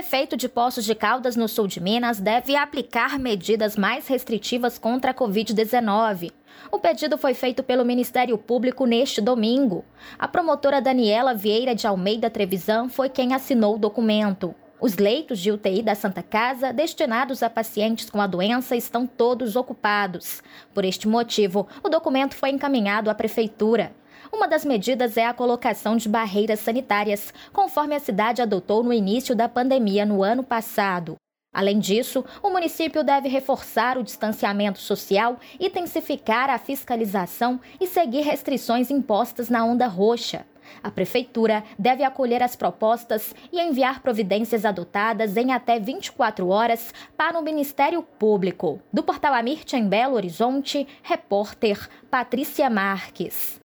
prefeito de Poços de Caldas, no sul de Minas, deve aplicar medidas mais restritivas contra a Covid-19. O pedido foi feito pelo Ministério Público neste domingo. A promotora Daniela Vieira de Almeida Trevisan foi quem assinou o documento. Os leitos de UTI da Santa Casa, destinados a pacientes com a doença, estão todos ocupados. Por este motivo, o documento foi encaminhado à Prefeitura. Uma das medidas é a colocação de barreiras sanitárias, conforme a cidade adotou no início da pandemia no ano passado. Além disso, o município deve reforçar o distanciamento social, intensificar a fiscalização e seguir restrições impostas na onda roxa. A Prefeitura deve acolher as propostas e enviar providências adotadas em até 24 horas para o Ministério Público. Do Portal Amirtia, em Belo Horizonte, repórter Patrícia Marques.